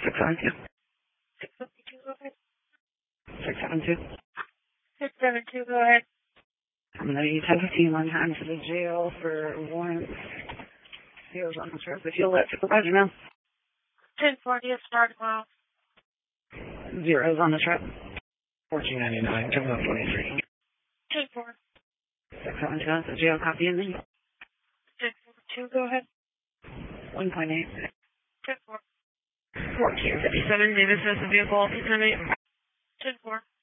672. 672, go ahead. 672. 672, go ahead. I'm going to use 1015 Manhattan to the jail for warrants. Zeros on the trip. If you'll let supervisor know. 1040, start tomorrow. Zeros on the trip. 1499, terminal 43. 10-4. 672, that's a jail copy in me. 10-4-2, go ahead. 1.8. 10-4. 1457, Davis has a vehicle, 678. 10-4.